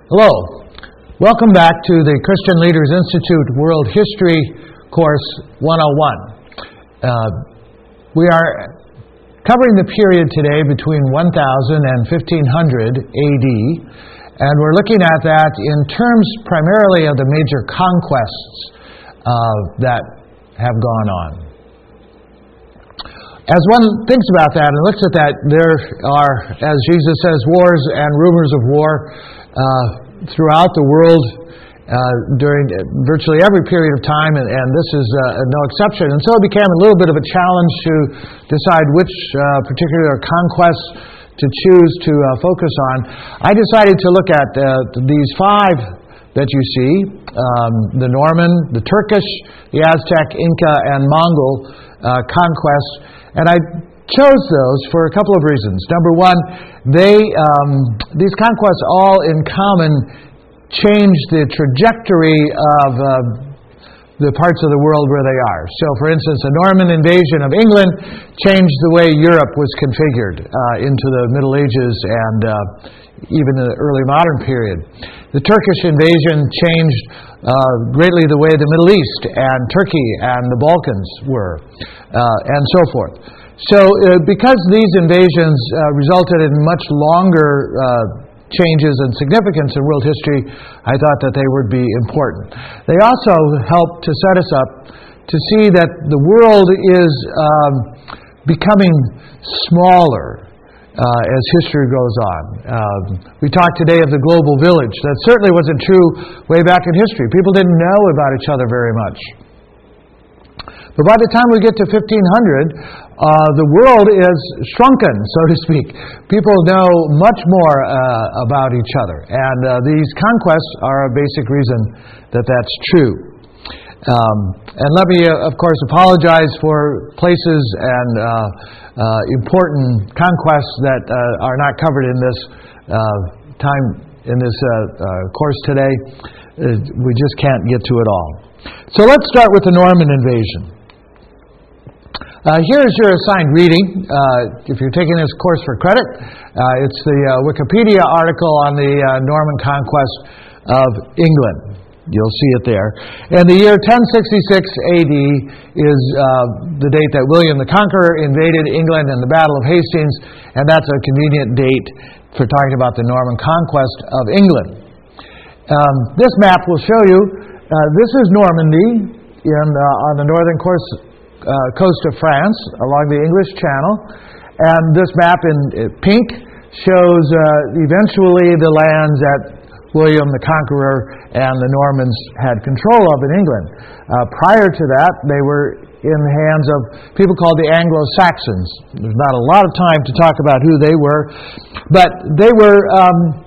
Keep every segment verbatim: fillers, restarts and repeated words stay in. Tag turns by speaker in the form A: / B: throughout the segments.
A: Hello. Welcome back to the Christian Leaders Institute World History Course one oh one. Uh, we are covering the period today between one thousand and fifteen hundred A D, and we're looking at that in terms primarily of the major conquests uh, that have gone on. As one thinks about that and looks at that, there are, as Jesus says, wars and rumors of war uh, throughout the world uh, during virtually every period of time, and, and this is uh, no exception. And so it became a little bit of a challenge to decide which uh, particular conquests to choose to uh, focus on. I decided to look at uh, these five that you see, um, the Norman, the Turkish, the Aztec, Inca, and Mongol uh, conquests. And I chose those for a couple of reasons. Number one, they um, these conquests all in common changed the trajectory of uh, the parts of the world where they are. So, for instance, the Norman invasion of England changed the way Europe was configured uh, into the Middle Ages and uh, even the early modern period. The Turkish invasion changed uh, greatly the way the Middle East and Turkey and the Balkans were, uh, and so forth. So uh, because these invasions uh, resulted in much longer uh, changes and significance in world history, I thought that they would be important. They also help to set us up to see that the world is um, becoming smaller uh, as history goes on. Um, we talked today of the global village. That certainly wasn't true way back in history. People didn't know about each other very much. But by the time we get to fifteen hundred, uh, the world is shrunken, so to speak. People know much more uh, about each other. And uh, these conquests are a basic reason that that's true. Um, and let me, uh, of course, apologize for places and uh, uh, important conquests that uh, are not covered in this uh, time, in this uh, uh, course today. Uh, we just can't get to it all. So let's start with the Norman invasion. Uh, here is your assigned reading. Uh, if you're taking this course for credit, uh, it's the uh, Wikipedia article on the uh, Norman conquest of England. You'll see it there. And the year ten sixty-six A D is uh, the date that William the Conqueror invaded England in the Battle of Hastings, and that's a convenient date for talking about the Norman conquest of England. Um, this map will show you, uh, this is Normandy in uh, on the northern course Uh, coast of France along the English Channel, and this map in uh, pink shows uh, eventually the lands that William the Conqueror and the Normans had control of in England. Uh, prior to that, they were in the hands of people called the Anglo-Saxons. There's not a lot of time to talk about who they were, but they were um,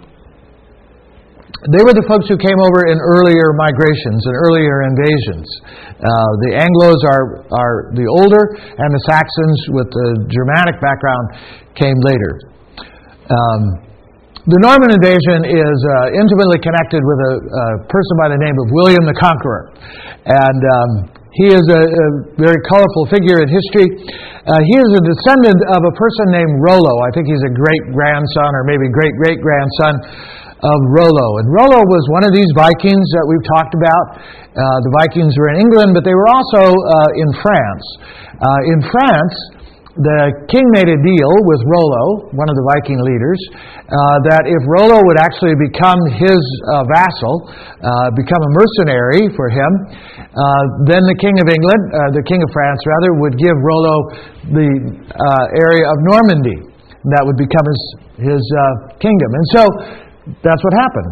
A: They were the folks who came over in earlier migrations and earlier invasions. Uh, the Anglos are, are the older, and the Saxons with the Germanic background came later. Um, the Norman invasion is uh, intimately connected with a, a person by the name of William the Conqueror. And um, he is a, a very colorful figure in history. Uh, he is a descendant of a person named Rollo. I think he's a great-grandson or maybe great-great-grandson of Rollo. And Rollo was one of these Vikings that we've talked about. Uh, the Vikings were in England, but they were also uh, in France. Uh, in France, the king made a deal with Rollo, one of the Viking leaders, uh, that if Rollo would actually become his uh, vassal, uh, become a mercenary for him, uh, then the king of England, uh, the king of France rather, would give Rollo the uh, area of Normandy. That would become his, his uh, kingdom. And so that's what happened.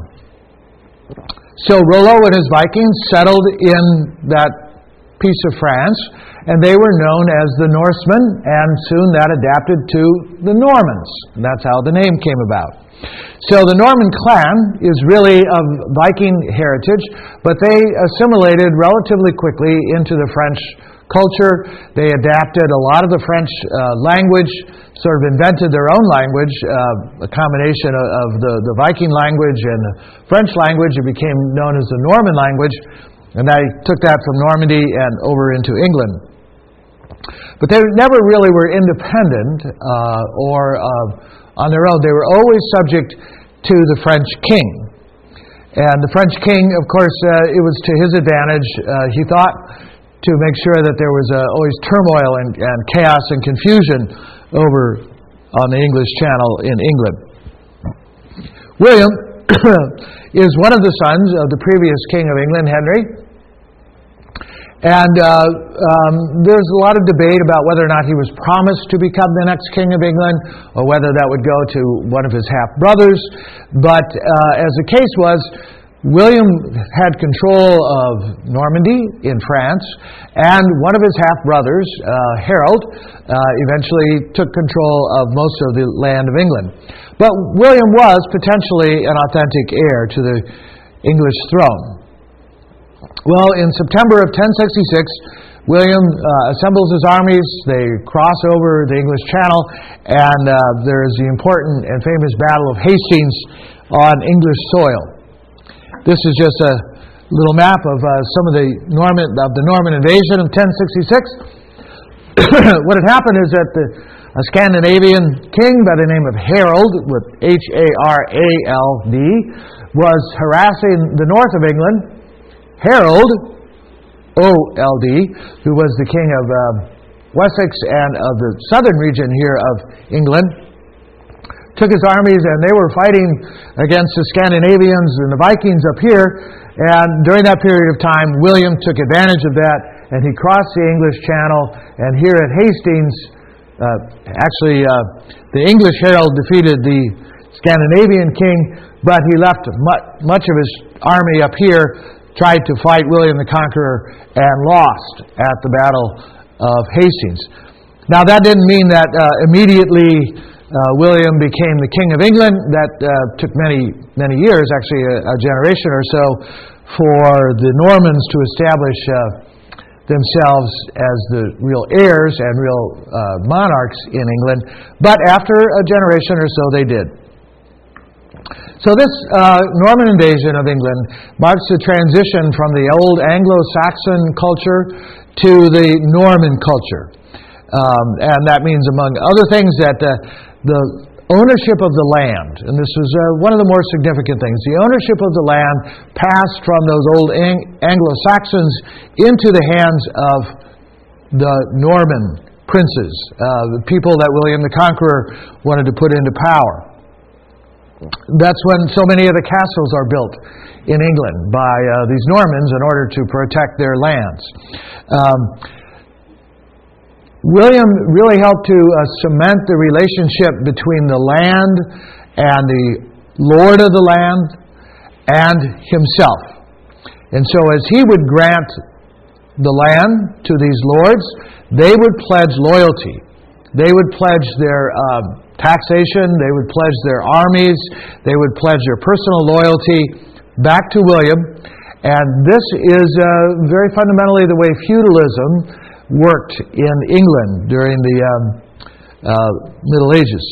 A: So Rollo and his Vikings settled in that piece of France, and they were known as the Norsemen, and soon that adapted to the Normans. And that's how the name came about. So the Norman clan is really of Viking heritage, but they assimilated relatively quickly into the French culture. They adapted a lot of the French uh, language, sort of invented their own language, uh, a combination of, of the, the Viking language and the French language. It became known as the Norman language, and they took that from Normandy and over into England. But they never really were independent uh, or uh, on their own. They were always subject to the French king. And the French king, of course, uh, it was to his advantage, uh, he thought, to make sure that there was uh, always turmoil and, and chaos and confusion over on the English Channel in England. William is one of the sons of the previous king of England, Henry. And uh, um, there's a lot of debate about whether or not he was promised to become the next king of England, or whether that would go to one of his half-brothers. But uh, as the case was, William had control of Normandy in France, and one of his half-brothers, uh, Harold, uh, eventually took control of most of the land of England. But William was potentially an authentic heir to the English throne. Well, in September of ten sixty-six, William uh, assembles his armies. They cross over the English Channel, and uh, there is the important and famous Battle of Hastings on English soil. This is just a little map of uh, some of the Norman of the Norman invasion of ten sixty-six. What had happened is that the, a Scandinavian king by the name of Harold, with H A R A L D, was harassing the north of England. Harold, O L D, who was the king of uh, Wessex and of the southern region here of England, took his armies, and they were fighting against the Scandinavians and the Vikings up here. And during that period of time, William took advantage of that, and he crossed the English Channel. And here at Hastings, uh, actually, uh, the English Harold defeated the Scandinavian king, but he left mu- much of his army up here, tried to fight William the Conqueror, and lost at the Battle of Hastings. Now, that didn't mean that uh, immediately uh, William became the King of England. That uh, took many, many years, actually a, a generation or so, for the Normans to establish uh, themselves as the real heirs and real uh, monarchs in England. But after a generation or so, they did. So this uh, Norman invasion of England marks the transition from the old Anglo-Saxon culture to the Norman culture. Um, and that means, among other things, that uh, the ownership of the land, and this is uh, one of the more significant things, the ownership of the land passed from those old Ang- Anglo-Saxons into the hands of the Norman princes, uh, the people that William the Conqueror wanted to put into power. That's when so many of the castles are built in England by uh, these Normans in order to protect their lands. Um, William really helped to uh, cement the relationship between the land and the lord of the land and himself. And so as he would grant the land to these lords, they would pledge loyalty. They would pledge their uh, taxation, they would pledge their armies, they would pledge their personal loyalty back to William. And this is uh, very fundamentally the way feudalism worked in England during the um, uh, Middle Ages.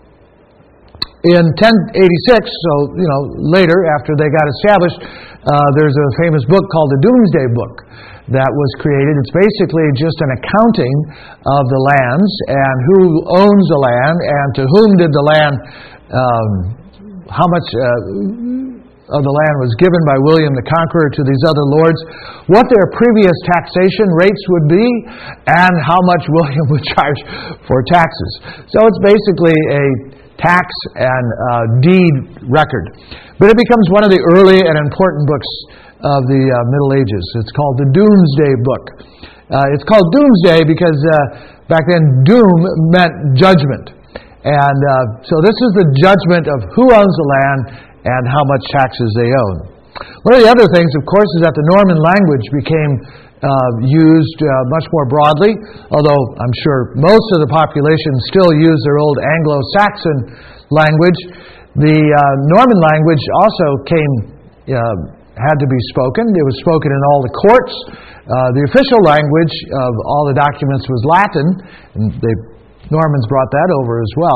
A: In ten eighty-six, so you know later after they got established, uh, there's a famous book called the Doomsday Book that was created. It's basically just an accounting of the lands and who owns the land and to whom did the land, um, how much uh, of the land was given by William the Conqueror to these other lords, what their previous taxation rates would be, and how much William would charge for taxes. So it's basically a tax and uh, deed record. But it becomes one of the early and important books of the uh, Middle Ages. It's called the Doomsday Book. Uh, it's called Doomsday because uh, back then doom meant judgment. And uh, so this is the judgment of who owns the land and how much taxes they own. One of the other things, of course, is that the Norman language became uh, used uh, much more broadly, although I'm sure most of the population still use their old Anglo-Saxon language. The uh, Norman language also came uh, had to be spoken. It was spoken in all the courts. Uh, the official language of all the documents was Latin, and the Normans brought that over as well.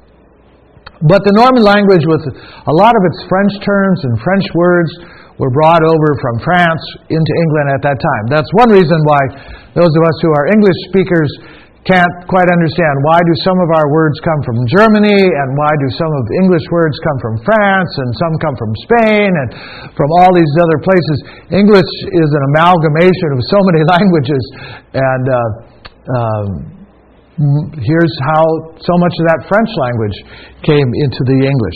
A: But the Norman language, with a lot of its French terms and French words, were brought over from France into England at that time. That's one reason why those of us who are English speakers can't quite understand why do some of our words come from Germany, and why do some of the English words come from France, and some come from Spain, and from all these other places. English is an amalgamation of so many languages, and uh, um, here's how so much of that French language came into the English.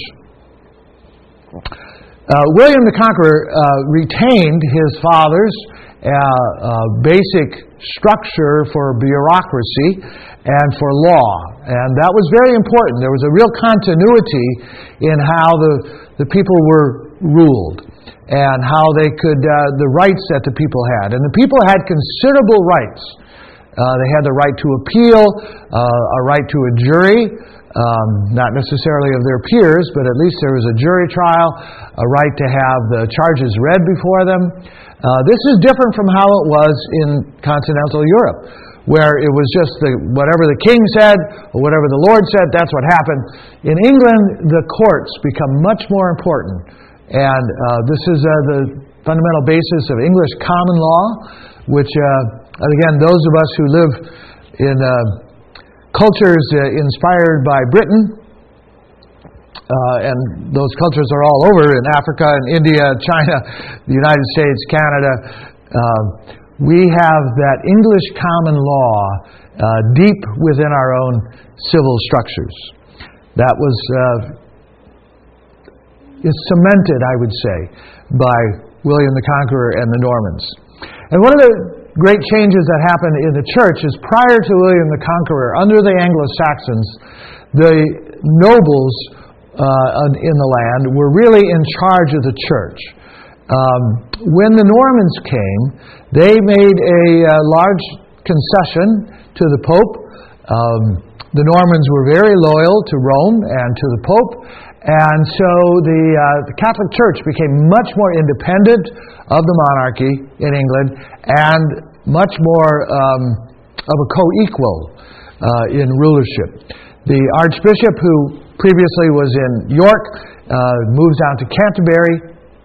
A: Uh, William the Conqueror uh, retained his father's uh, uh, basic structure for bureaucracy and for law, and that was very important. There was a real continuity in how the, the people were ruled and how they could, uh, the rights that the people had. And the people had considerable rights. Uh, they had the right to appeal, uh, a right to a jury, um, not necessarily of their peers, but at least there was a jury trial, a right to have the charges read before them. Uh, this is different from how it was in continental Europe, where it was just the, whatever the king said or whatever the Lord said, that's what happened. In England, the courts become much more important, and uh, this is uh, the fundamental basis of English common law, which, uh, and again, those of us who live in uh, cultures uh, inspired by Britain, Uh, and those cultures are all over in Africa and India, China, the United States, Canada. Uh, we have that English common law uh, deep within our own civil structures. That was uh, is cemented, I would say, by William the Conqueror and the Normans. And one of the great changes that happened in the church is prior to William the Conqueror, under the Anglo-Saxons, the nobles Uh, in the land were really in charge of the church. Um, when the Normans came, they made a uh, large concession to the Pope. Um, the Normans were very loyal to Rome and to the Pope, and so the, uh, the Catholic Church became much more independent of the monarchy in England and much more um, of a co-equal uh, in rulership. The Archbishop, who previously was in York, uh, moves down to Canterbury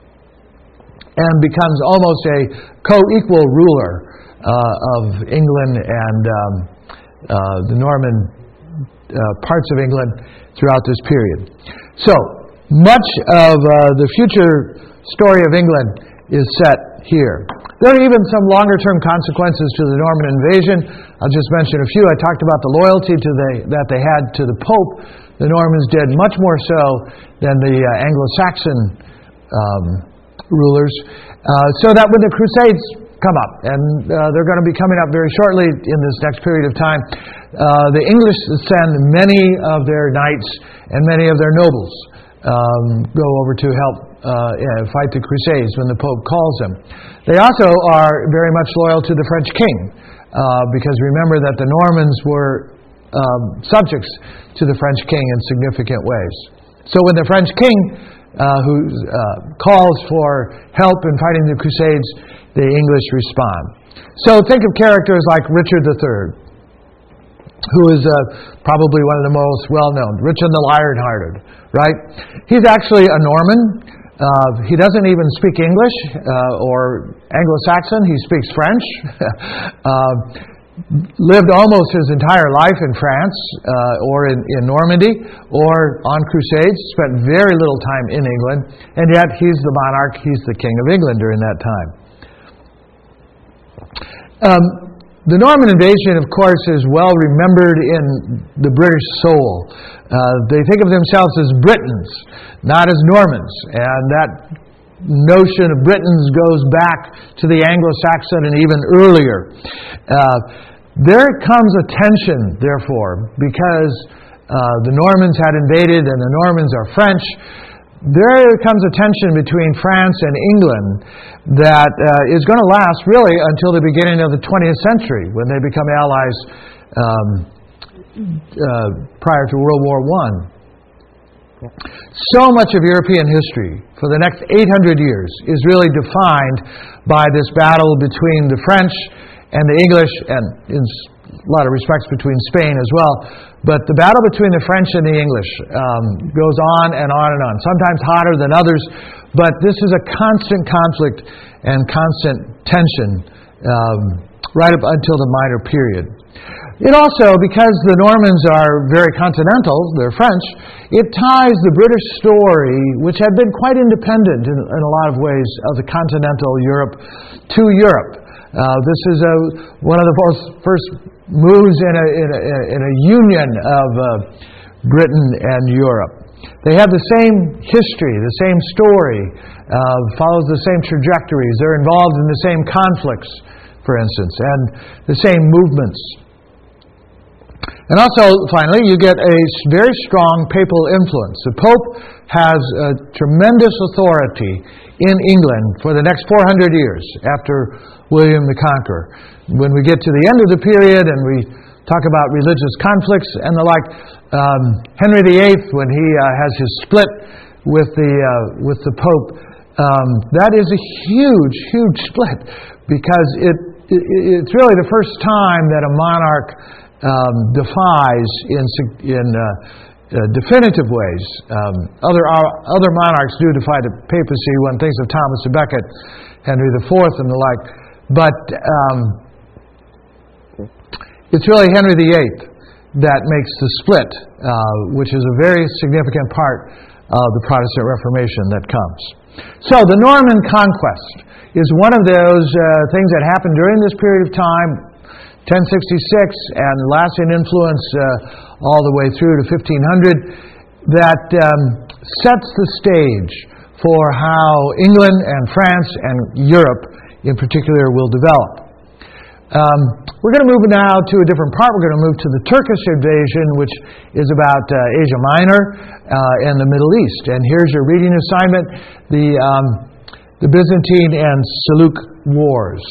A: and becomes almost a co-equal ruler uh, of England and um, uh, the Norman uh, parts of England throughout this period. So, much of uh, the future story of England is set here. There are even some longer-term consequences to the Norman invasion. I'll just mention a few. I talked about the loyalty to the, that they had to the Pope. The Normans did much more so than the uh, Anglo-Saxon um, rulers. Uh, so that when the Crusades come up, and uh, they're going to be coming up very shortly in this next period of time, uh, the English send many of their knights and many of their nobles um, go over to help uh, fight the Crusades when the Pope calls them. They also are very much loyal to the French king, uh, because remember that the Normans were um, subjects to the French king in significant ways. So when the French king, uh, who uh, calls for help in fighting the Crusades, the English respond. So think of characters like Richard the Third, who is uh, probably one of the most well-known, Richard the Lionhearted, right? He's actually a Norman. Uh, he doesn't even speak English uh, or Anglo-Saxon. He speaks French. uh, lived almost his entire life in France uh, or in, in Normandy or on crusades. Spent very little time in England. And yet he's the monarch. He's the king of England during that time. Um, The Norman invasion, of course, is well remembered in the British soul. Uh, they think of themselves as Britons, not as Normans. And that notion of Britons goes back to the Anglo-Saxon and even earlier. Uh, there comes a tension, therefore, because uh, the Normans had invaded and the Normans are French. There comes a tension between France and England that uh, is going to last really until the beginning of the twentieth century, when they become allies um, uh, prior to World War One. So much of European history for the next eight hundred years is really defined by this battle between the French and the English, and in a lot of respects between Spain as well. But the battle between the French and the English um, goes on and on and on, sometimes hotter than others. But this is a constant conflict and constant tension um, right up until the Minor period. It also, because the Normans are very continental, they're French, it ties the British story, which had been quite independent in, in a lot of ways of the continental Europe, to Europe. Uh, this is a, one of the first, first moves in a, in a, in a union of uh, Britain and Europe. They have the same history, the same story, uh, follows the same trajectories. They're involved in the same conflicts, for instance, and the same movements. And also, finally, you get a very strong papal influence. The Pope has a tremendous authority in England for the next four hundred years after William the Conqueror. When we get to the end of the period and we talk about religious conflicts and the like, um, Henry the Eighth, when he uh, has his split with the uh, with the Pope, um, that is a huge, huge split, because it, it it's really the first time that a monarch um, defies in in uh, uh, definitive ways. Um, other uh, other monarchs do defy the papacy. One thinks of Thomas à Becket, Henry the Fourth, and the like, but um, it's really Henry the Eighth that makes the split, uh, which is a very significant part of the Protestant Reformation that comes. So the Norman conquest is one of those uh, things that happened during this period of time, ten sixty-six, and lasting influence uh, all the way through to fifteen hundred, that um, sets the stage for how England and France and Europe in particular will develop. Um, we're going to move now to a different part. We're going to move to the Turkish invasion, which is about uh, Asia Minor uh, and the Middle East. And here's your reading assignment, the, um, the Byzantine and Seljuk Wars,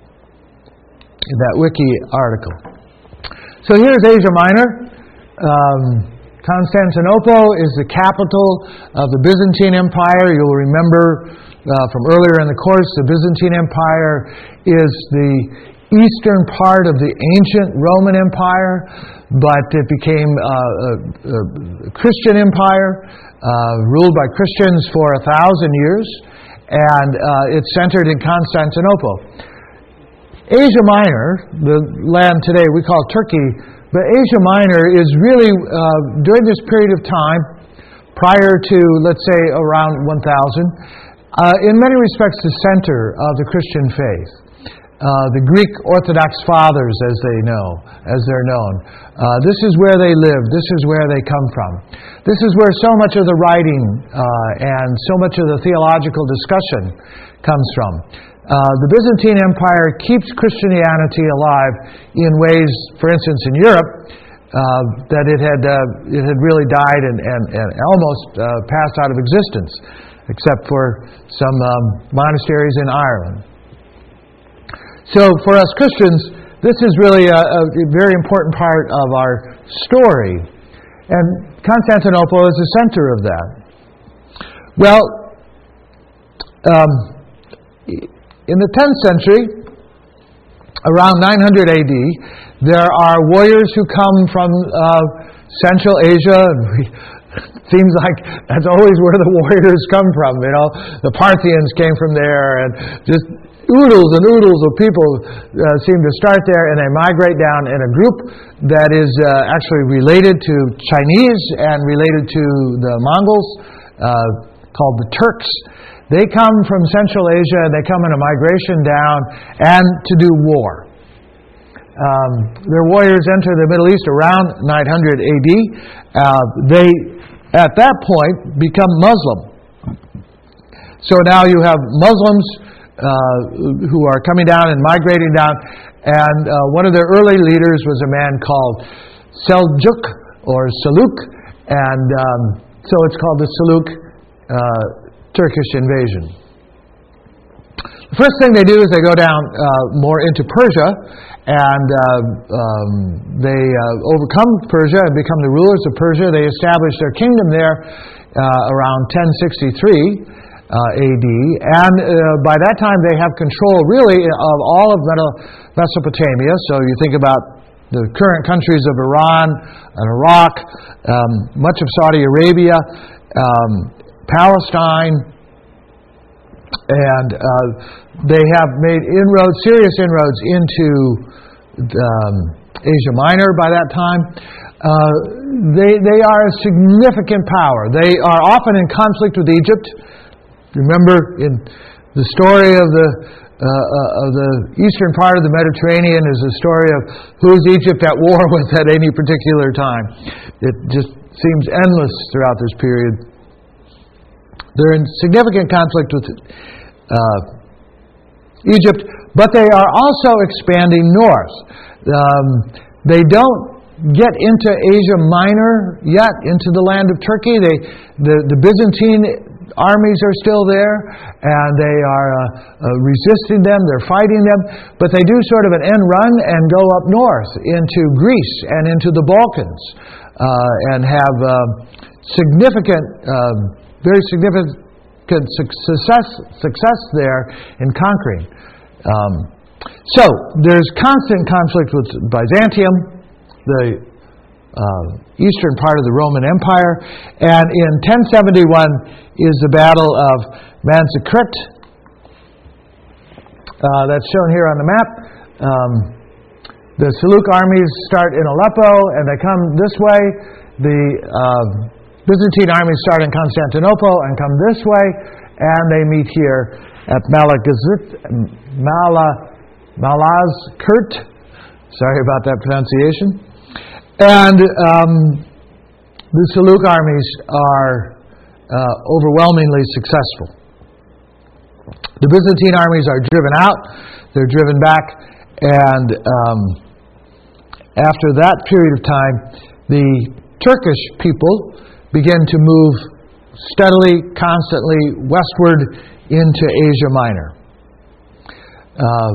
A: in that wiki article. So here's Asia Minor. Um, Constantinople is the capital of the Byzantine Empire. You'll remember uh, from earlier in the course, the Byzantine Empire is the eastern part of the ancient Roman Empire, but it became uh, a, a Christian empire, uh, ruled by Christians for a thousand years, and uh, it's centered in Constantinople. Asia Minor, the land today we call Turkey, but Asia Minor is really, uh, during this period of time, prior to, let's say, around one thousand, uh, in many respects the center of the Christian faith. Uh, the Greek Orthodox Fathers, as they know, as they're known. Uh, this is where they lived. This is where they come from. This is where so much of the writing uh, and so much of the theological discussion comes from. Uh, the Byzantine Empire keeps Christianity alive in ways, for instance, in Europe, uh, that it had uh, it had really died and, and, and almost uh, passed out of existence, except for some um, monasteries in Ireland. So for us Christians, this is really a, a very important part of our story. And Constantinople is the center of that. Well, um, in the tenth century, around nine hundred A D, there are warriors who come from uh, Central Asia. It seems like that's always where the warriors come from, you know. The Parthians came from there, and just oodles and oodles of people uh, seem to start there, and they migrate down in a group that is uh, actually related to Chinese and related to the Mongols, uh, called the Turks. They come from Central Asia, and they come in a migration down and to do war. Um, their warriors enter the Middle East around nine hundred A D. Uh, they, at that point, become Muslim. So now you have Muslims Uh, who are coming down and migrating down, and uh, one of their early leaders was a man called Seljuk or Seljuk, and um, so it's called the Seljuk uh, Turkish invasion. The first thing they do is they go down uh, more into Persia, and uh, um, they uh, overcome Persia and become the rulers of Persia. They establish their kingdom there uh, around ten sixty-three. Uh, A D, and uh, by that time they have control really of all of Mesopotamia. So you think about the current countries of Iran and Iraq, um, much of Saudi Arabia, um, Palestine, and uh, they have made inroads, serious inroads into um, Asia Minor by that time. Uh, they they are a significant power. They are often in conflict with Egypt. Remember, in the story of the uh, uh, of the eastern part of the Mediterranean is a story of who is Egypt at war with at any particular time. It just seems endless throughout this period. They're in significant conflict with uh, Egypt, but they are also expanding north. Um, they don't get into Asia Minor yet, into the land of Turkey. They, the, the Byzantine armies are still there, and they are uh, uh, resisting them, they're fighting them, but they do sort of an end run and go up north into Greece and into the Balkans, uh, and have uh, significant, uh, very significant success, success there in conquering. Um, so, there's constant conflict with Byzantium, the uh, eastern part of the Roman Empire, and in ten seventy-one is the Battle of Manzikert. Uh, that's shown here on the map. Um, the Seljuk armies start in Aleppo, and they come this way. The uh, Byzantine armies start in Constantinople and come this way, and they meet here at Malazgirt, Mala, Malazgirt. Sorry about that pronunciation. And um, the Seljuk armies are uh, overwhelmingly successful. The Byzantine armies are driven out, they're driven back, and um, after that period of time, the Turkish people begin to move steadily, constantly westward into Asia Minor. Uh,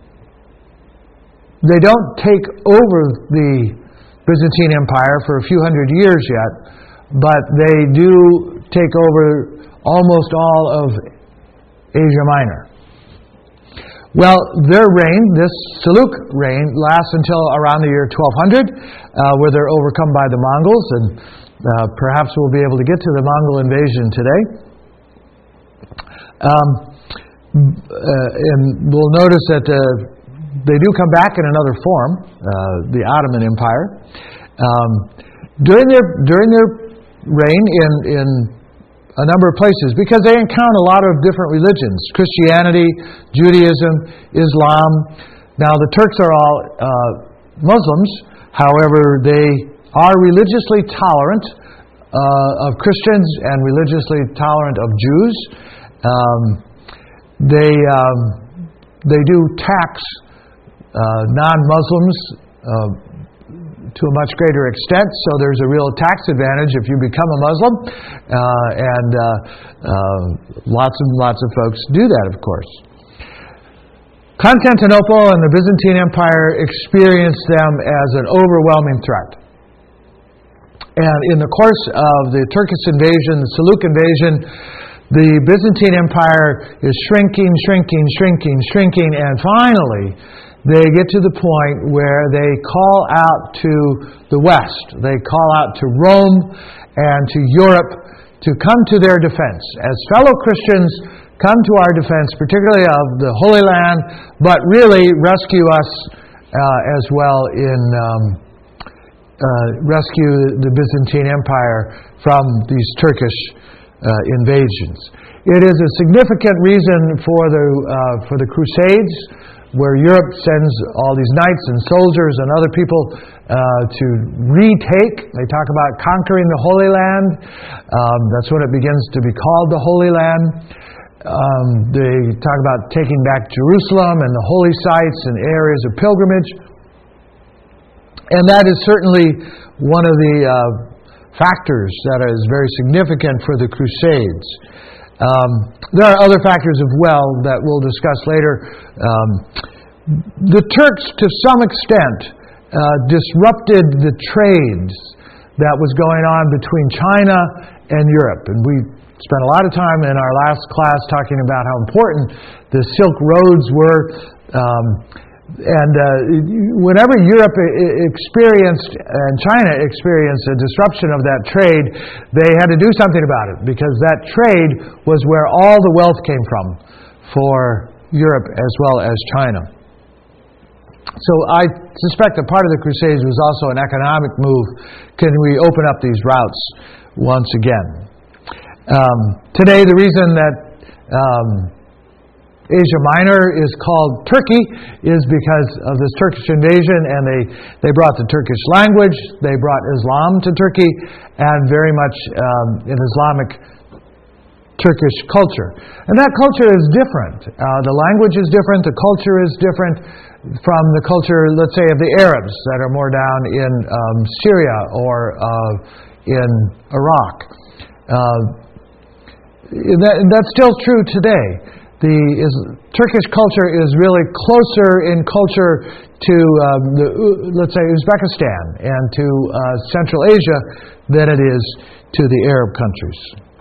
A: they don't take over the Byzantine Empire for a few hundred years yet, but they do take over almost all of Asia Minor. Well, their reign, this Seljuk reign, lasts until around the year twelve hundred, uh, where they're overcome by the Mongols, and uh, perhaps we'll be able to get to the Mongol invasion today. Um, uh, and we'll notice that uh, they do come back in another form, uh, the Ottoman Empire. Um, during their during their reign in in a number of places, because they encounter a lot of different religions: Christianity, Judaism, Islam. Now the Turks are all uh, Muslims, however, they are religiously tolerant uh, of Christians and religiously tolerant of Jews. Um, they um, they do tax uh, non-Muslims uh, to a much greater extent, so there's a real tax advantage if you become a Muslim, uh, and uh, uh, lots and lots of folks do that, of course. Constantinople and the Byzantine Empire experienced them as an overwhelming threat. And in the course of the Turkish invasion, the Seljuk invasion, the Byzantine Empire is shrinking, shrinking, shrinking, shrinking, and finally they get to the point where they call out to the West. They call out to Rome and to Europe to come to their defense. As fellow Christians, come to our defense, particularly of the Holy Land, but really rescue us uh, as well in um, uh, rescue the Byzantine Empire from these Turkish uh, invasions. It is a significant reason for the uh, for the Crusades, where Europe sends all these knights and soldiers and other people uh, to retake. They talk about conquering the Holy Land. Um, that's when it begins to be called the Holy Land. Um, they talk about taking back Jerusalem and the holy sites and areas of pilgrimage. And that is certainly one of the uh, factors that is very significant for the Crusades. Um, there are other factors as well that we'll discuss later. Um, the Turks, to some extent, uh, disrupted the trades that was going on between China and Europe. And we spent a lot of time in our last class talking about how important the Silk Roads were. Um, and uh, whenever Europe experienced and China experienced a disruption of that trade, they had to do something about it, because that trade was where all the wealth came from for Europe as well as China. So I suspect that part of the Crusades was also an economic move. Can we open up these routes once again? Um, today, the reason that um, Asia Minor is called Turkey is because of this Turkish invasion, and they, they brought the Turkish language, they brought Islam to Turkey, and very much um, an Islamic Turkish culture. And that culture is different. Uh, the language is different, the culture is different from the culture, let's say, of the Arabs that are more down in um, Syria or uh, in Iraq. Uh, that, that's still true today. The is, Turkish culture is really closer in culture to, um, the, let's say, Uzbekistan and to uh, Central Asia than it is to the Arab countries.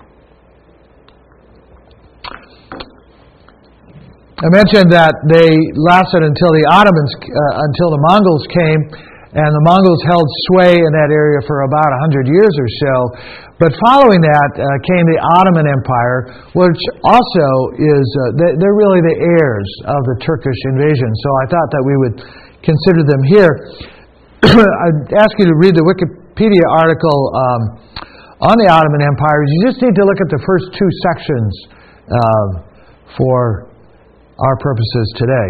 A: I mentioned that they lasted until the Ottomans, uh, until the Mongols came, and the Mongols held sway in that area for about one hundred years or so. But following that uh, came the Ottoman Empire, which also is, uh, they're really the heirs of the Turkish invasion. So I thought that we would consider them here. I'd ask you to read the Wikipedia article um, on the Ottoman Empire. You just need to look at the first two sections uh, for our purposes today.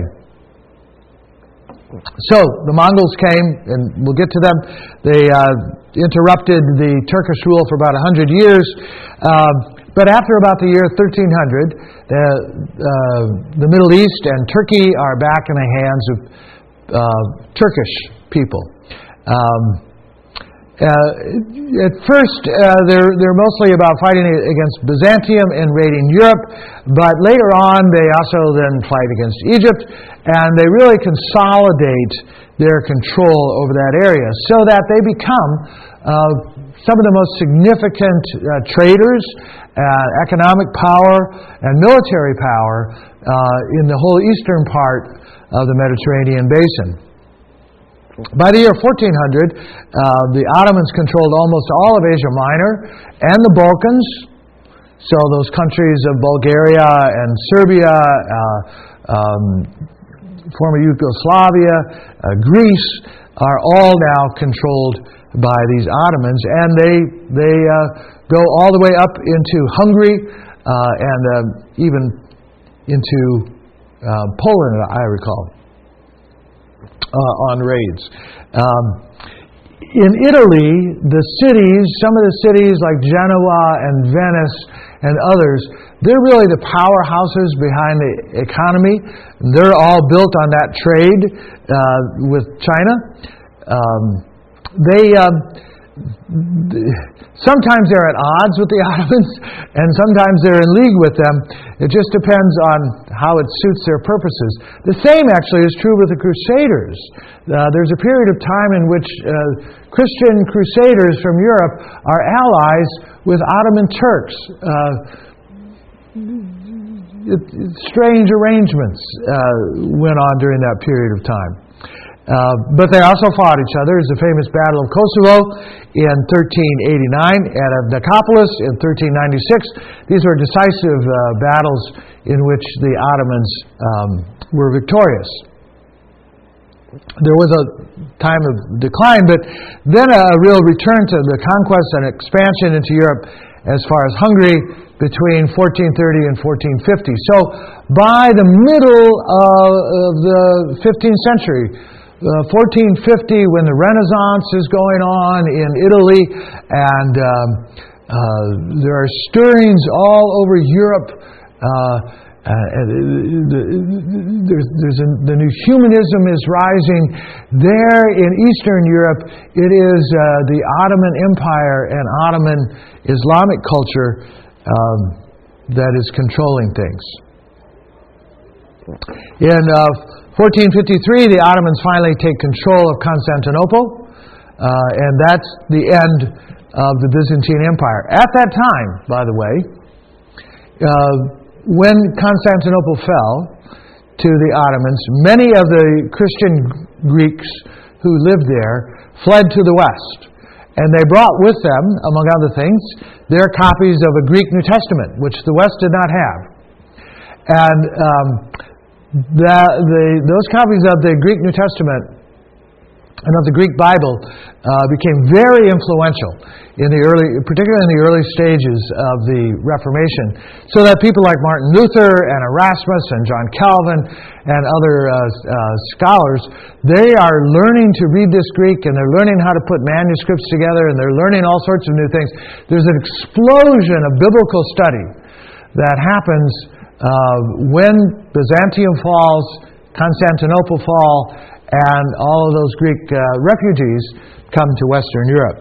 A: So the Mongols came, and we'll get to them. They uh, interrupted the Turkish rule for about one hundred years. Uh, but after about the year thirteen hundred, the, uh, the Middle East and Turkey are back in the hands of uh, Turkish people. Um, Uh, at first, uh, they're, they're mostly about fighting against Byzantium and raiding Europe, but later on they also then fight against Egypt, and they really consolidate their control over that area so that they become uh, some of the most significant uh, traders, uh, economic power, and military power uh, in the whole eastern part of the Mediterranean basin. By the year fourteen hundred, uh, the Ottomans controlled almost all of Asia Minor and the Balkans. So those countries of Bulgaria and Serbia, uh, um, former Yugoslavia, uh, Greece, are all now controlled by these Ottomans, and they they uh, go all the way up into Hungary uh, and uh, even into uh, Poland, I recall. Uh, on raids. Um, in Italy, the cities, some of the cities like Genoa and Venice and others, they're really the powerhouses behind the economy. They're all built on that trade uh, with China. Um, they uh, sometimes they're at odds with the Ottomans, and sometimes they're in league with them. It just depends on how it suits their purposes. The same actually is true with the Crusaders. Uh, there's a period of time in which uh, Christian Crusaders from Europe are allies with Ottoman Turks. Uh, it, it, strange arrangements uh, went on during that period of time. Uh, but they also fought each other. There's the famous Battle of Kosovo in thirteen eighty-nine and of Nicopolis in thirteen ninety-six. These were decisive uh, battles in which the Ottomans um, were victorious. There was a time of decline, but then a real return to the conquest and expansion into Europe as far as Hungary between fourteen thirty and fourteen fifty. So by the middle of, of the fifteenth century, Uh, fourteen fifty, when the Renaissance is going on in Italy, and um, uh, there are stirrings all over Europe. Uh, uh, the, there's, there's a, the new humanism is rising. There in Eastern Europe, it is uh, the Ottoman Empire and Ottoman Islamic culture um, that is controlling things. In uh, fourteen fifty-three, the Ottomans finally take control of Constantinople, uh, and that's the end of the Byzantine Empire. At that time, by the way, uh, when Constantinople fell, to the Ottomans, many of the Christian Greeks who lived there fled to the west. And they brought with them, among other things, their copies of a Greek New Testament, which the West did not have. And um, the, the, those copies of the Greek New Testament and of the Greek Bible uh, became very influential in the early, particularly in the early stages of the Reformation, so that people like Martin Luther and Erasmus and John Calvin and other uh, uh, scholars, they are learning to read this Greek, and they're learning how to put manuscripts together, and they're learning all sorts of new things. There's an explosion of biblical study that happens uh, when Byzantium falls, Constantinople fall, and all of those Greek uh, refugees come to Western Europe.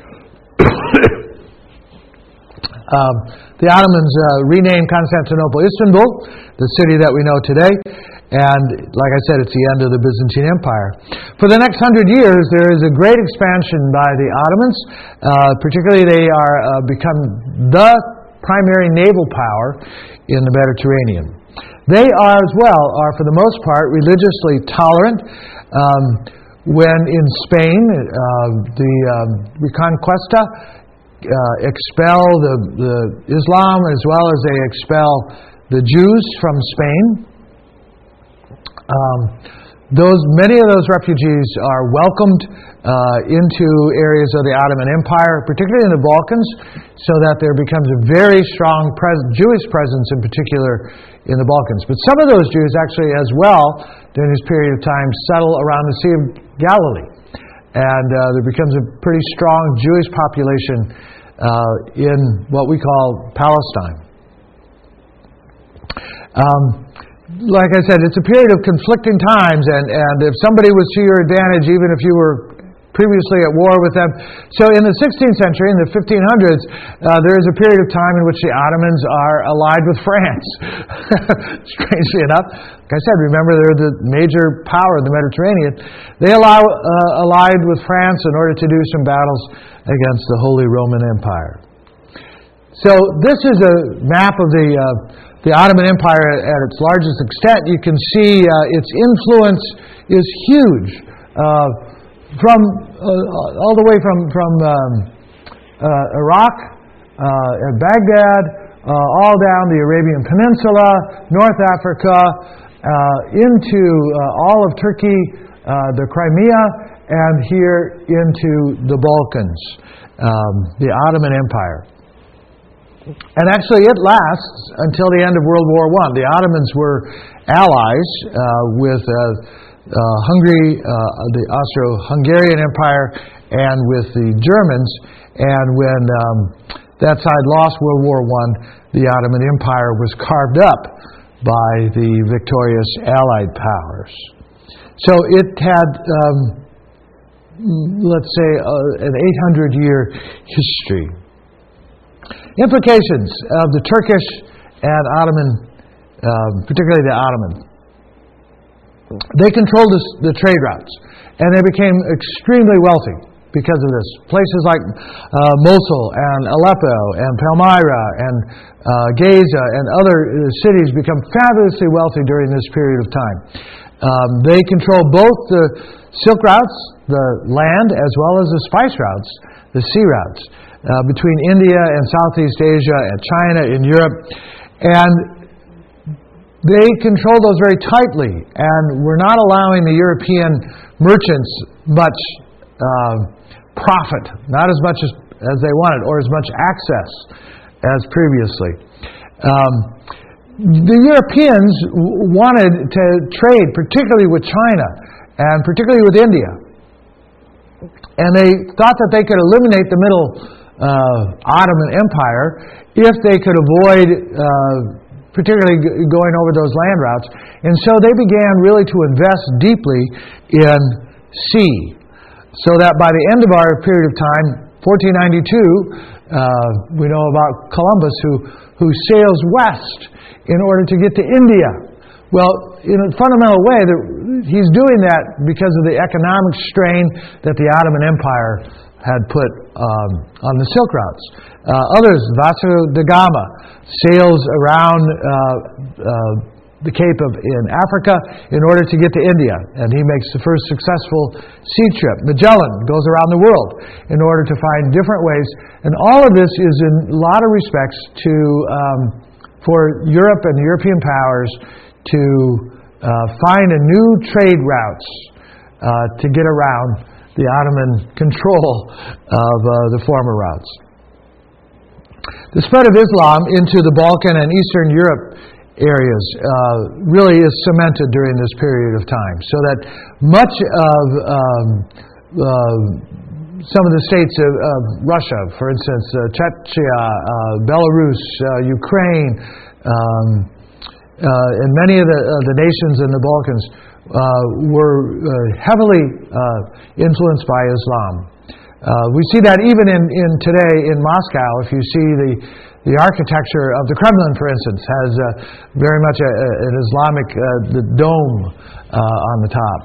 A: um, the Ottomans uh, renamed Constantinople Istanbul, the city that we know today, and like I said, it's the end of the Byzantine Empire. For the next hundred years, there is a great expansion by the Ottomans. Uh, particularly, they are uh, become the primary naval power in the Mediterranean. They are as well, are for the most part, religiously tolerant. Um, when in Spain, uh, the um, Reconquista uh, expel the, the Islam as well as they expel the Jews from Spain. Um, those many of those refugees are welcomed uh, into areas of the Ottoman Empire, particularly in the Balkans, so that there becomes a very strong pres- Jewish presence in particular in the Balkans. But some of those Jews actually as well, during this period of time, settle around the Sea of Galilee. And uh, there becomes a pretty strong Jewish population uh, in what we call Palestine. Um, like I said, it's a period of conflicting times, and, and if somebody was to your advantage, even if you were previously at war with them. So in the sixteenth century, in the fifteen hundreds, uh, there is a period of time in which the Ottomans are allied with France. Strangely enough, like I said, remember they're the major power in the Mediterranean. They allow, uh, allied with France in order to do some battles against the Holy Roman Empire. So this is a map of the uh, the Ottoman Empire at its largest extent. You can see uh, its influence is huge. Uh, From uh, all the way from from um, uh, Iraq uh, and Baghdad, uh, all down the Arabian Peninsula, North Africa, uh, into uh, all of Turkey, uh, the Crimea, and here into the Balkans, um, the Ottoman Empire. And actually, it lasts until the end of World War One. The Ottomans were allies uh, with. Uh, Uh, Hungary, uh, the Austro-Hungarian Empire, and with the Germans. And when um, that side lost World War One, the Ottoman Empire was carved up by the victorious Allied powers. So it had, um, let's say, uh, an eight hundred year history. Implications of the Turkish and Ottoman, uh, particularly the Ottoman. They controlled the, the trade routes, and they became extremely wealthy because of this. Places like uh, Mosul and Aleppo and Palmyra and uh, Gaza and other uh, cities become fabulously wealthy during this period of time. Um, they control both the silk routes, the land, as well as the spice routes, the sea routes, uh, between India and Southeast Asia and China in Europe. And they control those very tightly, and were not allowing the European merchants much uh, profit, not as much as, as they wanted, or as much access as previously. Um, the Europeans w- wanted to trade, particularly with China, and particularly with India. And they thought that they could eliminate the Middle uh, Ottoman Empire if they could avoid uh, particularly going over those land routes. And so they began really to invest deeply in sea. So that by the end of our period of time, fourteen ninety-two, uh, we know about Columbus who, who sails west in order to get to India. Well, in a fundamental way, he's doing that because of the economic strain that the Ottoman Empire had put um, on the Silk routes. Uh, others, Vasco da Gama, sails around uh, uh, the Cape of in Africa in order to get to India, and he makes the first successful sea trip. Magellan goes around the world in order to find different ways, and all of this is in a lot of respects to um, for Europe and the European powers to uh, find a new trade routes uh, to get around the Ottoman control of uh, the former routes. The spread of Islam into the Balkan and Eastern Europe areas uh, really is cemented during this period of time, so that much of um, uh, some of the states of, of Russia, for instance, uh, Chechnya, uh, Belarus, uh, Ukraine, um, uh, and many of the, uh, the nations in the Balkans uh, were uh, heavily uh, influenced by Islam. Uh, we see that even in, in today in Moscow. If you see the The architecture of the Kremlin, for instance, has uh, very much a, a, an Islamic uh, the dome uh, on the top,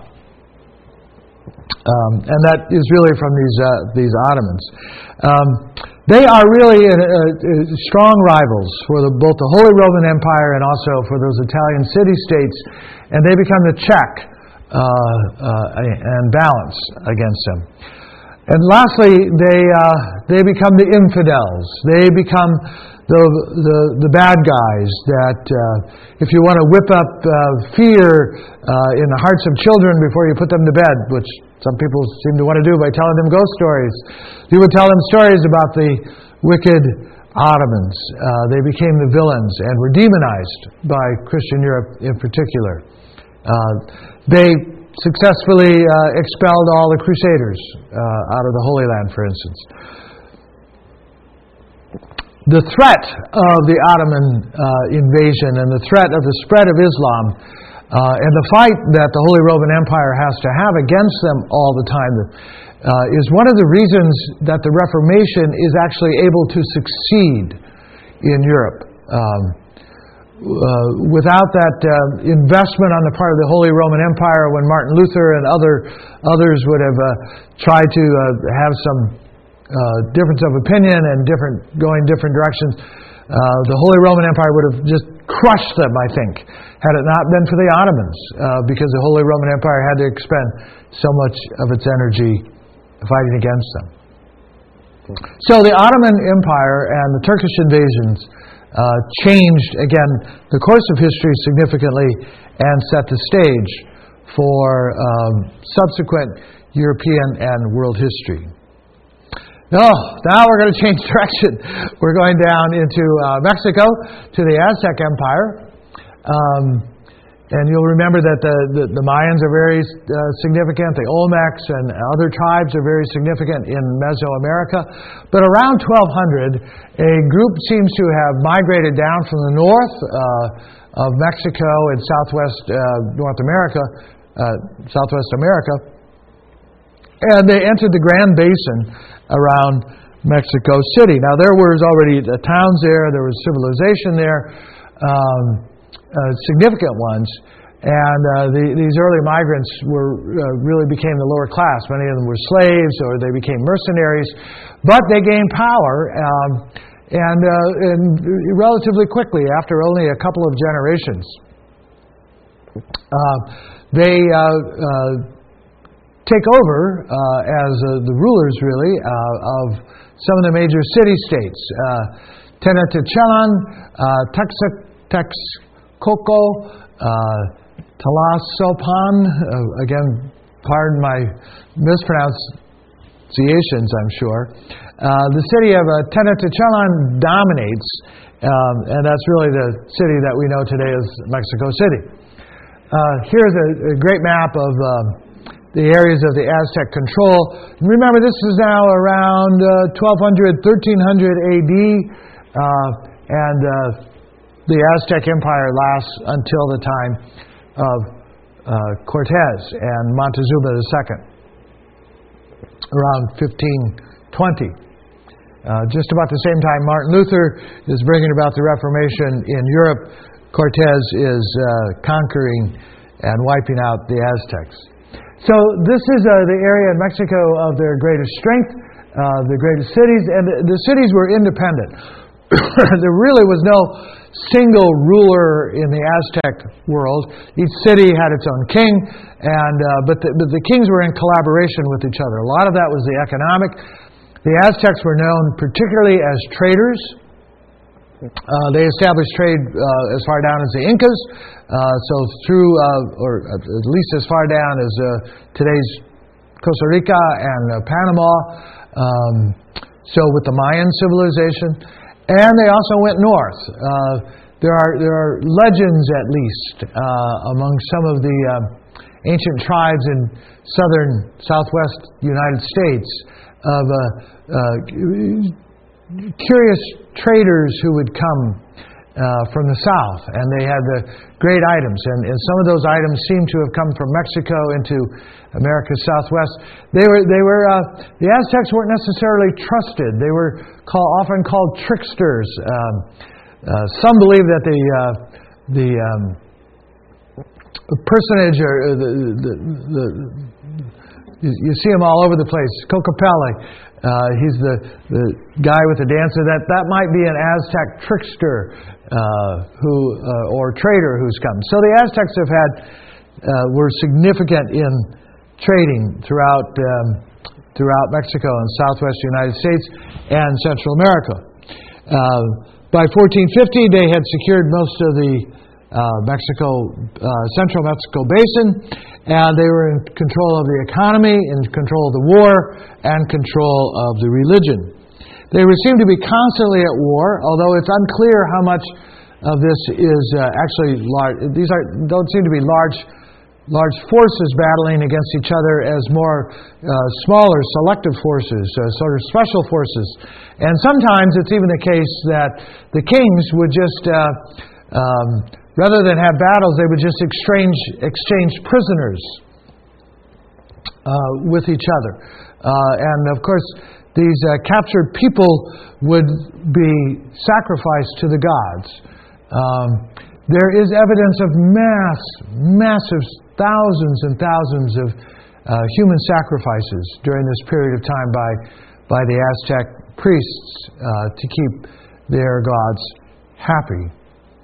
A: um, and that is really from these uh, these Ottomans. Um, they are really a, a, a strong rivals for the, both the Holy Roman Empire and also for those Italian city-states, and they become the check uh, uh, and balance against them. And lastly, they uh, they become the infidels. They become the the, the bad guys that, uh, if you want to whip up uh, fear uh, in the hearts of children before you put them to bed, which some people seem to want to do by telling them ghost stories, you would tell them stories about the wicked Ottomans. Uh, they became the villains and were demonized by Christian Europe in particular. Uh, they successfully uh, expelled all the Crusaders uh, out of the Holy Land, for instance. The threat of the Ottoman uh, invasion and the threat of the spread of Islam uh, and the fight that the Holy Roman Empire has to have against them all the time uh, is one of the reasons that the Reformation is actually able to succeed in Europe. Um, Uh, without that uh, investment on the part of the Holy Roman Empire, when Martin Luther and other others would have uh, tried to uh, have some uh, difference of opinion and different going different directions, uh, the Holy Roman Empire would have just crushed them, I think, had it not been for the Ottomans, uh, because the Holy Roman Empire had to expend so much of its energy fighting against them. So the Ottoman Empire and the Turkish invasions Uh, changed, again, the course of history significantly and set the stage for um, subsequent European and world history. No, now we're going to change direction. We're going down into uh, Mexico to the Aztec Empire. Um, and you'll remember that the, the, the Mayans are very uh, significant. The Olmecs and other tribes are very significant in Mesoamerica. But around twelve hundred, a group seems to have migrated down from the north uh, of Mexico and southwest uh, North America, uh, Southwest America, and they entered the Grand Basin around Mexico City. Now, there was already the towns there, there was civilization there, um, uh, significant ones, and uh, the, these early migrants were uh, really became the lower class. Many of them were slaves, or they became mercenaries, but they gained power, um, and, uh, and relatively quickly, after only a couple of generations. Uh, they uh, uh, take over uh, as uh, the rulers, really, uh, of some of the major city-states. Uh, Tenochtitlan, uh, Texcoco, uh, Tlacopan, uh, again, pardon my mispronunciations, I'm sure. Uh, the city of uh, Tenochtitlan dominates, um, and that's really the city that we know today as Mexico City. Uh, here's a, a great map of uh, the areas of the Aztec control. Remember, this is now around uh, twelve hundred, thirteen hundred A D, uh, and uh, the Aztec Empire lasts until the time of uh, Cortez and Montezuma the Second, around fifteen twenty. Uh, just about the same time Martin Luther is bringing about the Reformation in Europe, Cortez is uh, conquering and wiping out the Aztecs. So this is uh, the area in Mexico of their greatest strength, uh, the greatest cities, and the, the cities were independent. There really was no single ruler in the Aztec world. Each city had its own king, and uh, but, the, but the kings were in collaboration with each other. A lot of that was the economic. The Aztecs were known particularly as traders. Uh, they established trade uh, as far down as the Incas, uh, so through, uh, or at least as far down as uh, today's Costa Rica and uh, Panama, um, so with the Mayan civilization, and they also went north. Uh, there are there are legends, at least, uh, among some of the um, ancient tribes in southern, southwest United States of uh, uh, curious traders who would come uh, from the south, and they had the great items, and, and some of those items seem to have come from Mexico into America's southwest. They were they were uh, the Aztecs weren't necessarily trusted. They were call, often called tricksters. Um, uh, some believe that the uh, the um, personage or the, the, the you, you see him all over the place, Cocopelli. Uh, he's the, the guy with the dancer. That that might be an Aztec trickster uh, who uh, or trader who's come. So the Aztecs have had uh, were significant in trading throughout um, throughout Mexico and southwest United States and Central America. Uh, by fourteen fifty, they had secured most of the uh, Mexico uh, central Mexico basin. And they were in control of the economy, in control of the war, and control of the religion. They would seem to be constantly at war, although it's unclear how much of this is uh, actually large. These are, don't seem to be large, large forces battling against each other, as more uh, smaller, selective forces, uh, sort of special forces. And sometimes it's even the case that the kings would just uh, um, rather than have battles, they would just exchange exchange prisoners uh, with each other. Uh, and of course, these uh, captured people would be sacrificed to the gods. Um, there is evidence of mass, massive thousands and thousands of uh, human sacrifices during this period of time by, by the Aztec priests uh, to keep their gods happy.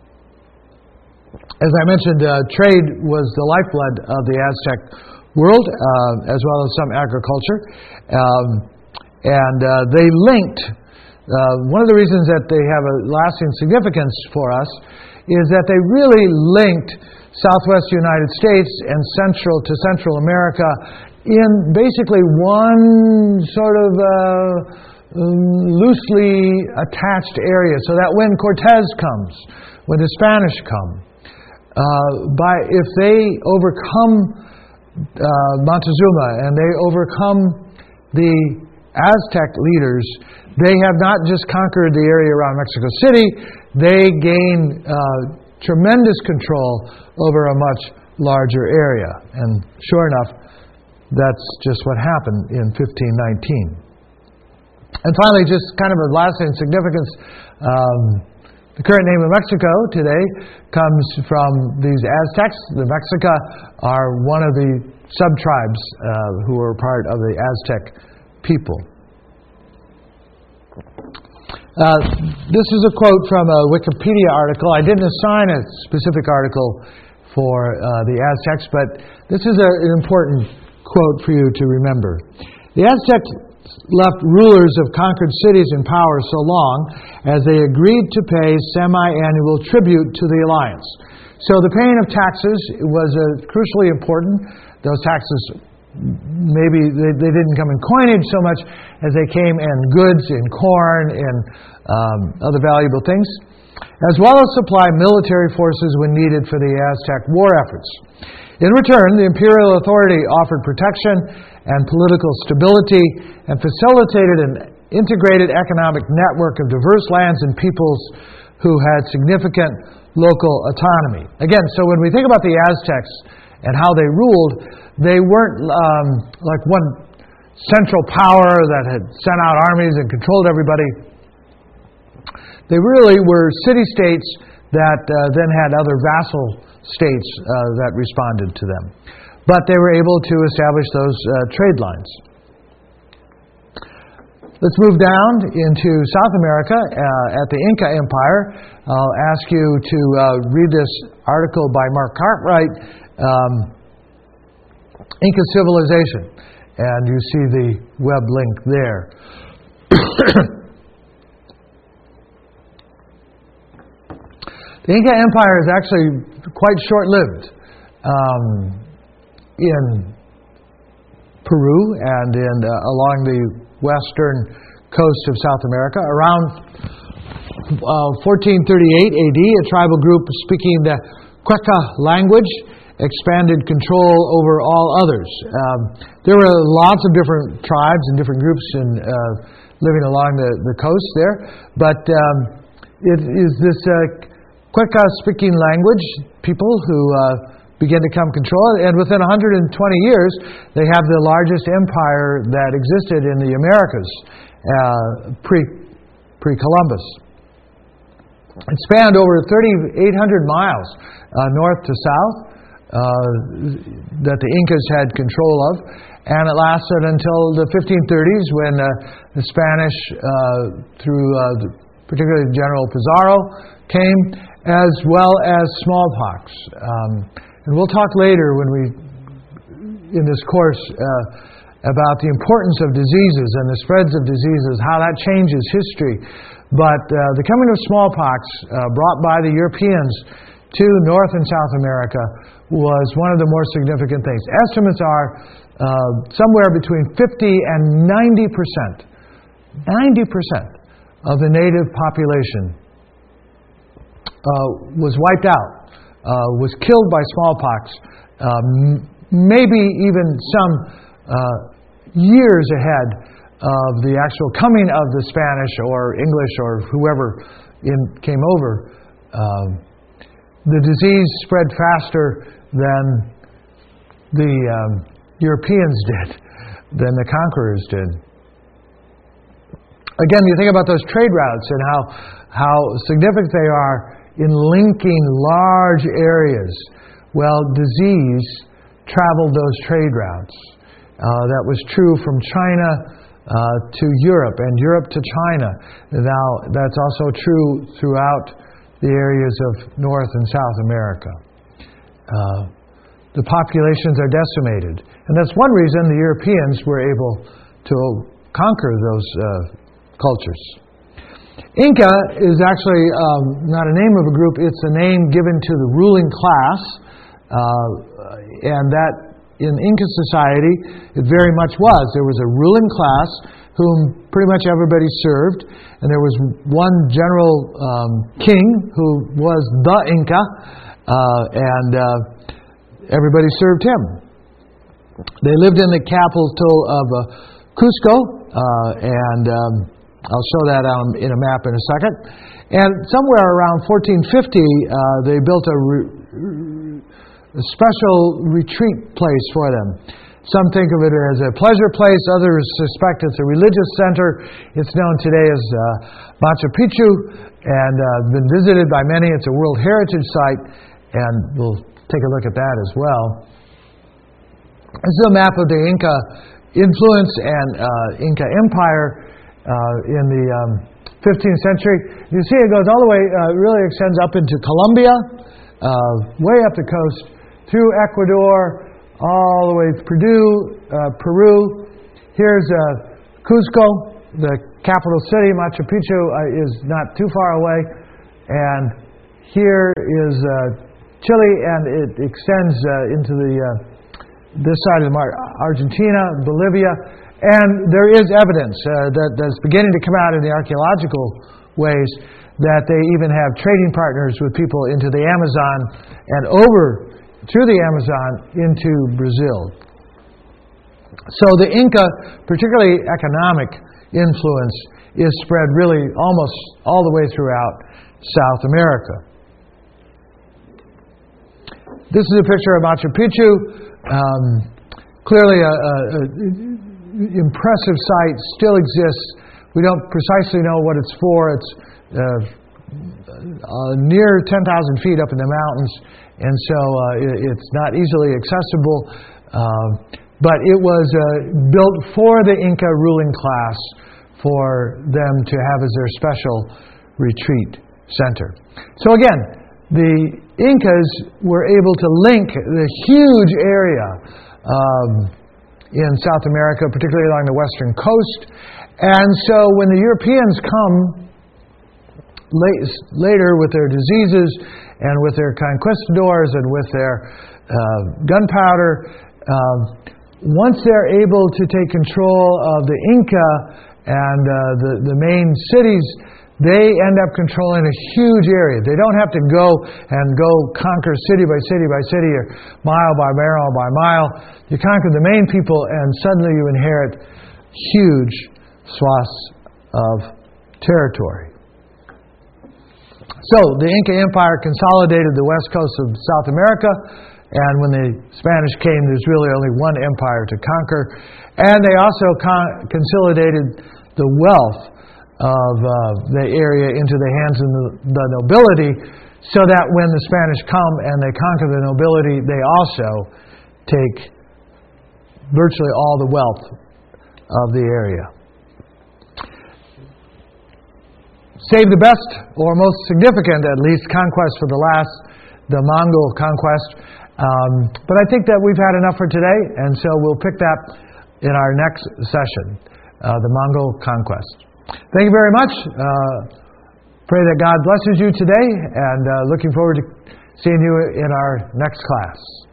A: As I mentioned, uh, trade was the lifeblood of the Aztec world, uh, as well as some agriculture. Um, and uh, they linked, uh, one of the reasons that they have a lasting significance for us is that they really linked southwest United States and central to Central America in basically one sort of uh, loosely attached area, so that when Cortez comes, when the Spanish come, Uh, by if they overcome uh, Montezuma and they overcome the Aztec leaders, they have not just conquered the area around Mexico City, they gain uh, tremendous control over a much larger area. And sure enough, that's just what happened in fifteen nineteen. And finally, just kind of a lasting significance, um, the current name of Mexico today comes from these Aztecs. The Mexica are one of the sub-tribes uh, who were part of the Aztec people. Uh, this is a quote from a Wikipedia article. I didn't assign a specific article for uh, the Aztecs, but this is a, an important quote for you to remember. The Aztecs left rulers of conquered cities in power so long as they agreed to pay semi-annual tribute to the alliance. So the paying of taxes was uh, crucially important. Those taxes, maybe they, they didn't come in coinage so much as they came in goods, in corn, in um, other valuable things, as well as supply military forces when needed for the Aztec war efforts. In return, the imperial authority offered protection and political stability and facilitated an integrated economic network of diverse lands and peoples who had significant local autonomy. Again, so when we think about the Aztecs and how they ruled, they weren't um, like one central power that had sent out armies and controlled everybody. They really were city-states that uh, then had other vassal states uh, that responded to them. But they were able to establish those uh, trade lines. let's move down into South America uh, at the Inca Empire. I'll ask you to uh, read this article by Mark Cartwright, um, Inca Civilization, and you see the web link there. The Inca Empire is actually quite short-lived um, in Peru and in uh, along the western coast of South America. Around uh, fourteen thirty-eight A D, a tribal group speaking the Quechua language expanded control over all others. Um, there were lots of different tribes and different groups in, uh, living along the, the coast there, but um, it is this uh, Quechua-speaking language people who uh, begin to come control it, and within one hundred twenty years, they have the largest empire that existed in the Americas uh, pre, pre-Columbus. It spanned over thirty-eight hundred miles uh, north to south uh, that the Incas had control of, and it lasted until the fifteen thirties when uh, the Spanish, uh, through uh, the, particularly General Pizarro, came, as well as smallpox. Um, and we'll talk later when we, in this course, uh, about the importance of diseases and the spreads of diseases, how that changes history. But uh, the coming of smallpox uh, brought by the Europeans to North and South America was one of the more significant things. Estimates are uh, somewhere between fifty and ninety percent, ninety percent of the native population uh, was wiped out, uh, was killed by smallpox, um, maybe even some uh, years ahead of the actual coming of the Spanish or English or whoever in, came over. Um, the disease spread faster than the um, Europeans did, than the conquerors did. Again, you think about those trade routes and how, how significant they are in linking large areas. Well, disease traveled those trade routes. Uh, that was true from China Uh, to Europe, and Europe to China. Now, that's also true throughout the areas of North and South America. Uh, the populations are decimated, and that's one reason the Europeans were able to conquer those uh, cultures. Inca is actually um, not a name of a group, it's a name given to the ruling class, uh, and that in Inca society, it very much was. There was a ruling class whom pretty much everybody served, and there was one general um, king who was the Inca, uh, and uh, everybody served him. They lived in the capital of uh, Cusco, uh, and um, I'll show that on, in a map in a second. And somewhere around fourteen fifty, uh, they built a re- a special retreat place for them. Some think of it as a pleasure place, others suspect it's a religious center. It's known today as uh, Machu Picchu, and uh, been visited by many. It's a World Heritage Site, and we'll take a look at that as well. This is a map of the Inca influence and uh, Inca Empire uh, in the um, fifteenth century. You see it goes all the way, uh, really extends up into Colombia, uh, way up the coast, through Ecuador, all the way to Peru, uh, Peru. Here's uh, Cusco, the capital city. Machu Picchu uh, is not too far away. And here is uh, Chile, and it extends uh, into the uh, this side of the Mar- Argentina, Bolivia. And there is evidence uh, that that's beginning to come out in the archaeological ways that they even have trading partners with people into the Amazon and over through the Amazon into Brazil. So the Inca, particularly economic influence, is spread really almost all the way throughout South America. This is a picture of Machu Picchu. Um, clearly a, a, a impressive site, still exists. We don't precisely know what it's for. It's uh, uh, near ten thousand feet up in the mountains, and so uh, it, it's not easily accessible. Uh, but it was uh, built for the Inca ruling class for them to have as their special retreat center. So again, the Incas were able to link the huge area um, in South America, particularly along the western coast. And so when the Europeans come late, later with their diseases and with their conquistadors and with their uh, gunpowder, uh, once they're able to take control of the Inca and uh, the, the main cities, they end up controlling a huge area. They don't have to go and go conquer city by city by city or mile by mile by mile. You conquer the main people and suddenly you inherit huge swaths of territory. So the Inca Empire consolidated the west coast of South America, and when the Spanish came, there's really only one empire to conquer. And they also con- consolidated the wealth of uh, the area into the hands of the, the nobility, so that when the Spanish come and they conquer the nobility, they also take virtually all the wealth of the area. Save the best, or most significant at least, conquest for the last, the Mongol conquest. Um, but I think that we've had enough for today, and so we'll pick that in our next session, uh, the Mongol conquest. Thank you very much. Uh, pray that God blesses you today, and uh, looking forward to seeing you in our next class.